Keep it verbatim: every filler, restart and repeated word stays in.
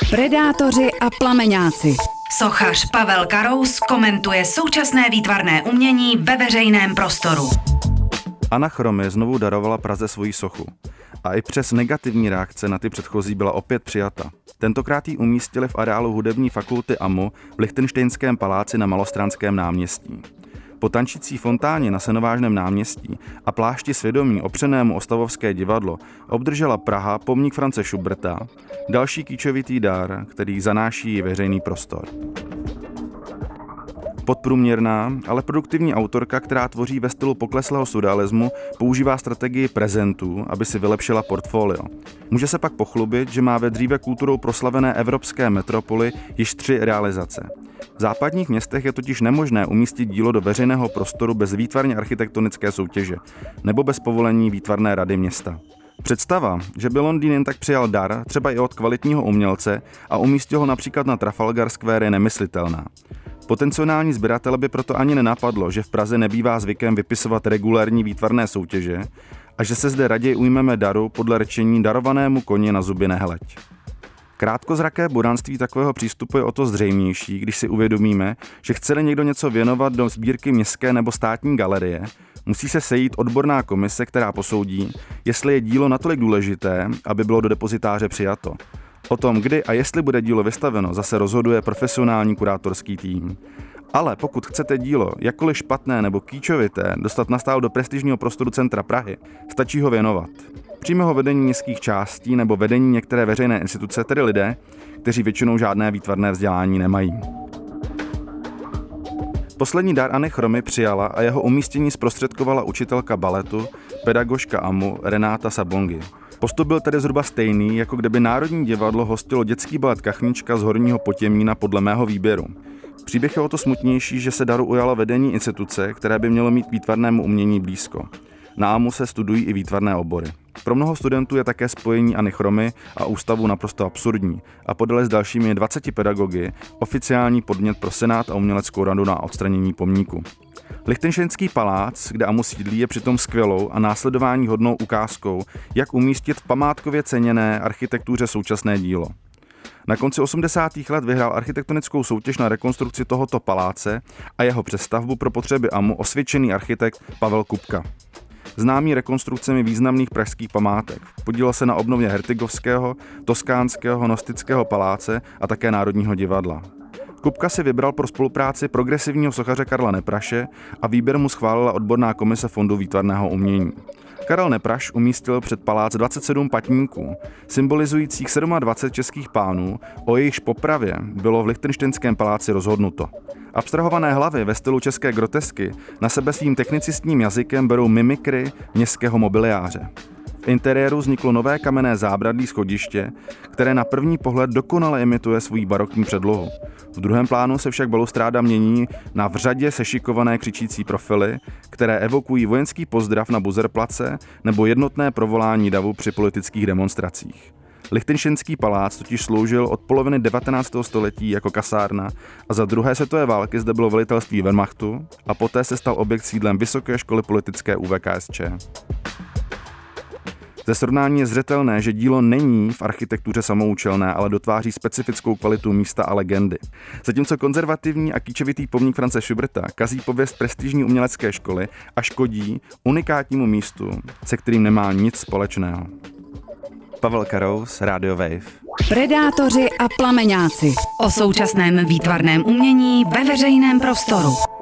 Predátoři a plameňáci. Sochař Pavel Karous komentuje současné výtvarné umění ve veřejném prostoru. Anna Chromy znovu darovala Praze svoji sochu. A i přes negativní reakce na ty předchozí byla opět přijata. Tentokrát ji umístili v areálu hudební fakulty A M U v Lichtenštejnském paláci na Malostranském náměstí. Po tančící fontáně na Senovážném náměstí a plášti svědomí opřenému o stavovské divadlo obdržela Praha pomník France Schuberta, další kýčovitý dar, který zanáší veřejný prostor. Podprůměrná, ale produktivní autorka, která tvoří ve stylu pokleslého surrealismu, používá strategii prezentů, aby si vylepšila portfolio. Může se pak pochlubit, že má ve dříve kulturou proslavené evropské metropoli již tři realizace. V západních městech je totiž nemožné umístit dílo do veřejného prostoru bez výtvarně architektonické soutěže nebo bez povolení výtvarné rady města. Představa, že by Londýn jen tak přijal dar, třeba i od kvalitního umělce, a umístil ho například na Trafalgar Square, je nemyslitelná. Potenciální sběratele by proto ani nenapadlo, že v Praze nebývá zvykem vypisovat regulérní výtvarné soutěže a že se zde raději ujmeme daru podle rečení darovanému koni na zuby nehleď. Krátkozraké boranství takového přístupu je o to zřejmější, když si uvědomíme, že chce-li někdo něco věnovat do sbírky městské nebo státní galerie, musí se sejít odborná komise, která posoudí, jestli je dílo natolik důležité, aby bylo do depozitáře přijato. O tom, kdy a jestli bude dílo vystaveno, zase rozhoduje profesionální kurátorský tým. Ale pokud chcete dílo, jakkoliv špatné nebo kýčovité, dostat nastálo do prestižního prostoru centra Prahy, stačí ho věnovat. Přijme ho vedení městských částí nebo vedení některé veřejné instituce, tedy lidé, kteří většinou žádné výtvarné vzdělání nemají. Poslední dar Anny Chromy přijala a jeho umístění zprostředkovala učitelka baletu, pedagožka A M U Renáta Sabongi. Postup byl tedy zhruba stejný, jako kdyby Národní divadlo hostilo dětský balet Kachnička z Horního Potěmína podle mého výběru. Příběh je o to smutnější, že se daru ujalo vedení instituce, které by mělo mít výtvarnému umění blízko. Na A M U se studují i výtvarné obory. Pro mnoho studentů je také spojení Anny Chromy a ústavu naprosto absurdní a podali s dalšími dvaceti pedagogy oficiální podnět pro Senát a uměleckou radu na odstranění pomníku. Lichtenštejnský palác, kde A M U sídlí, je přitom skvělou a následování hodnou ukázkou, jak umístit v památkově ceněné architektuře současné dílo. Na konci osmdesátých let vyhrál architektonickou soutěž na rekonstrukci tohoto paláce a jeho přestavbu pro potřeby A M U osvědčený architekt Pavel Kupka. Známý rekonstrukcemi významných pražských památek. Podílel se na obnově Hertigovského, Toskánského, Nostického paláce a také Národního divadla. Kupka si vybral pro spolupráci progresivního sochaře Karla Nepraše a výběr mu schválila odborná komise Fondu výtvarného umění. Karel Nepraš umístil před palác dvacet sedm patníků, symbolizujících dvacet sedm českých pánů, o jejichž popravě bylo v Lichtenštejnském paláci rozhodnuto. Abstrahované hlavy ve stylu české grotesky na sebe svým technicistním jazykem berou mimikry městského mobiliáře. V interiéru vzniklo nové kamenné zábradlí schodiště, které na první pohled dokonale imituje svou barokní předlohu. V druhém plánu se však balustráda mění na v řadě sešikované křičící profily, které evokují vojenský pozdrav na Buzerplace nebo jednotné provolání davu při politických demonstracích. Lichtenštejnský palác totiž sloužil od poloviny devatenáctého století jako kasárna a za druhé světové války zde bylo velitelství Wehrmachtu a poté se stal objekt sídlem Vysoké školy politické U V K S Č. Ze srovnání je zřetelné, že dílo není v architektuře samoučelné, ale dotváří specifickou kvalitu místa a legendy. Zatímco konzervativní a kýčovitý pomník France Schuberta kazí pověst prestižní umělecké školy a škodí unikátnímu místu, se kterým nemá nic společného. Pavel Karous, Radio Wave. Predátoři a plameňáci. O současném výtvarném umění ve veřejném prostoru.